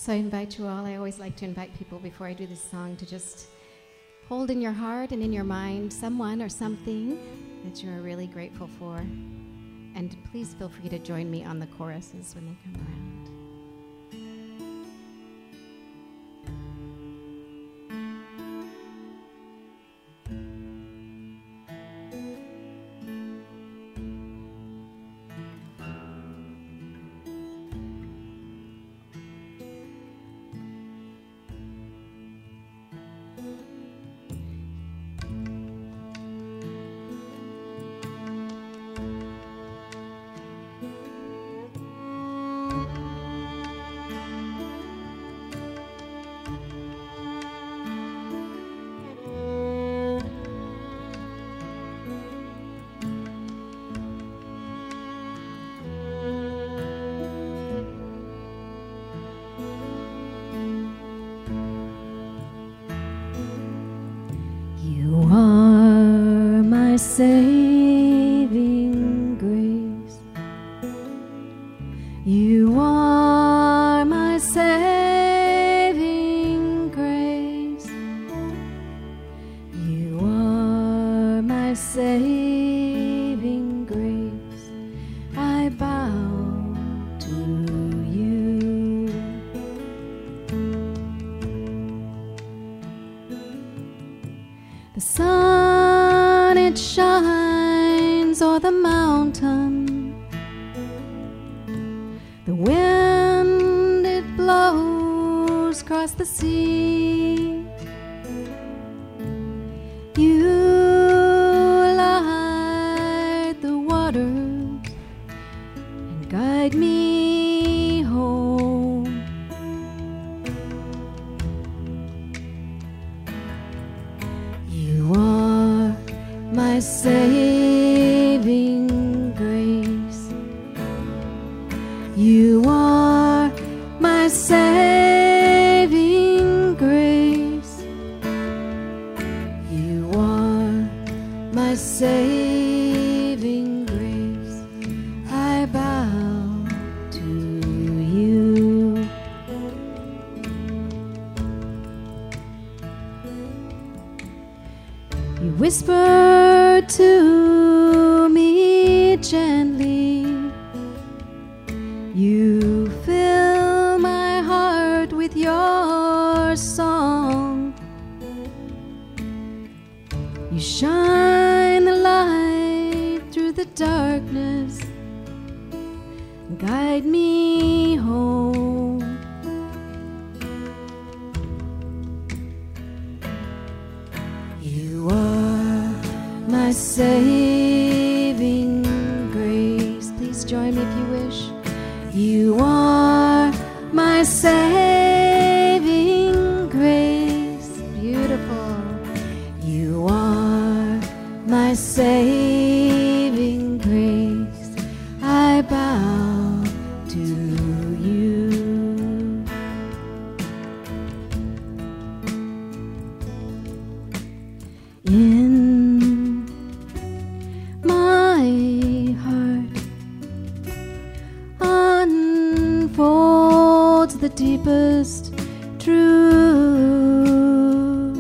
So I invite you all, I always like to invite people before I do this song to just hold in your heart and in your mind someone or something that you're really grateful for. And please feel free to join me on the choruses when they come around. Saving grace, you are my saving grace, you are my saving grace, I bow to you. The sun, it shines o'er the mountain, the wind, it blows across the sea. You light the waters and guide me home. You are my saving grace, you are my saving grace, you are my saving grace, I bow to you. You whisper to me gently, you fill my heart with your song, you shine the light through the darkness and guide me home. You are my saving grace. Please join me if you wish. You are my saving grace. Beautiful. You are my saving grace. I bow to you. In my heart unfolds the deepest truth.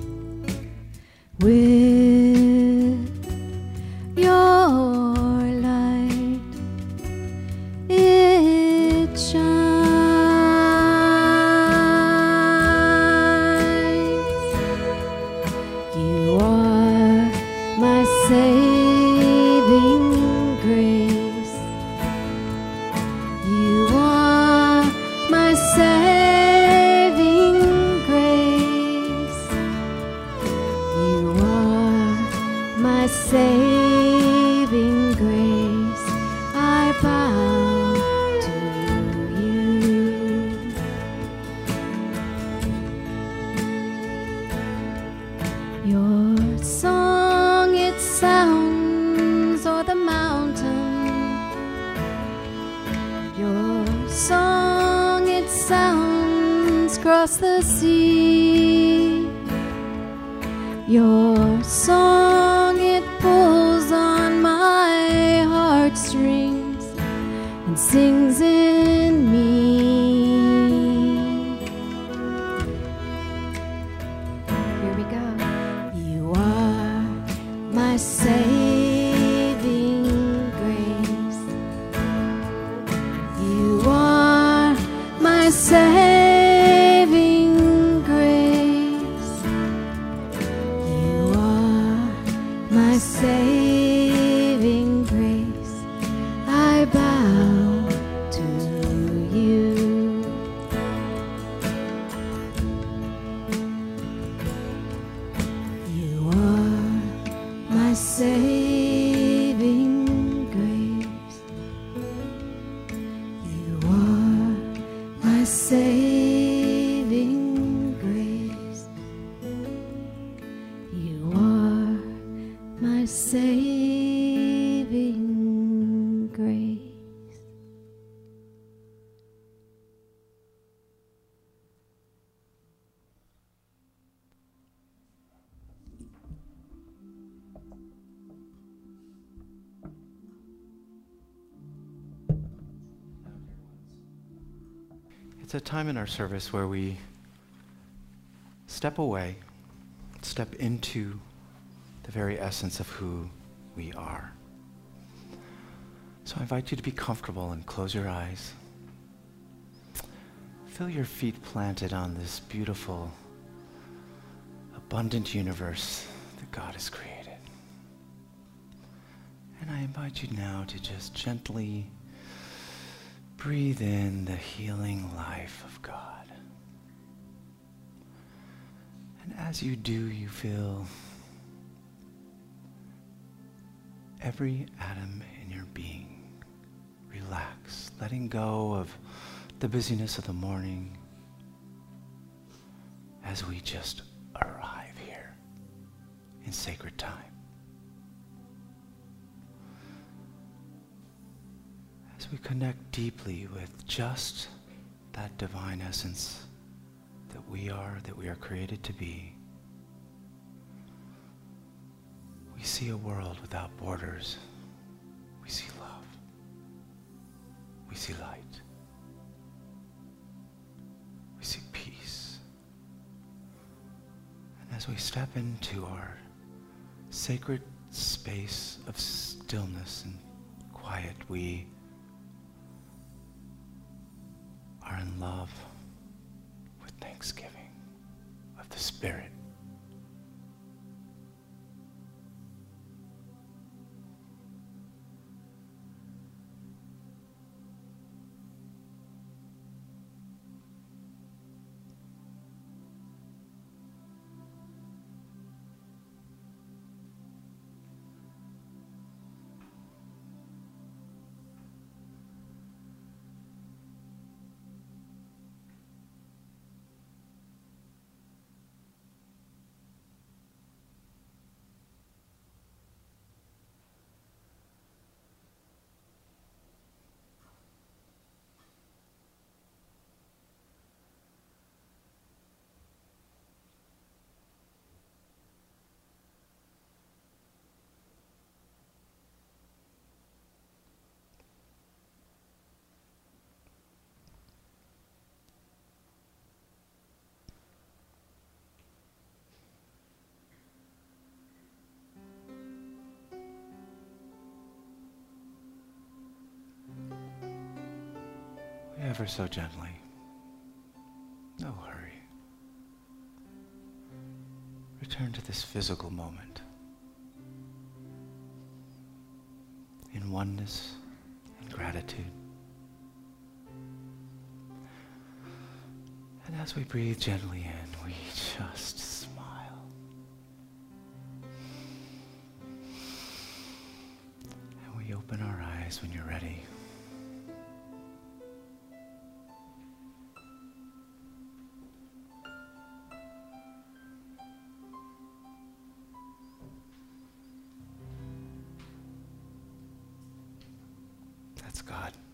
With your light, it shines. You are my saving grace. You are my saving grace. You are my saving grace. I bow to you. Your song, it sounds o'er the mountain. Your song, it sounds across the sea. Your song, it pulls on my heartstrings and sings in me. saving grace. You are my saving grace. It's a time in our service where we step away, step into the very essence of who we are. So I invite you to be comfortable and close your eyes. Feel your feet planted on this beautiful, abundant universe that God has created. And I invite you now to just gently breathe in the healing life of God. And as you do, you feel every atom in your being relax, letting go of the busyness of the morning as we just arrive here in sacred time. As we connect deeply with just that divine essence that we are created to be, we see a world without borders. We see love. We see light. We see peace. And as we step into our sacred space of stillness and quiet, we are in love with thanksgiving of the Spirit. Ever so gently. No hurry. Return to this physical moment in oneness and gratitude. And as we breathe gently in, we just smile. And we open our eyes when you're ready. God.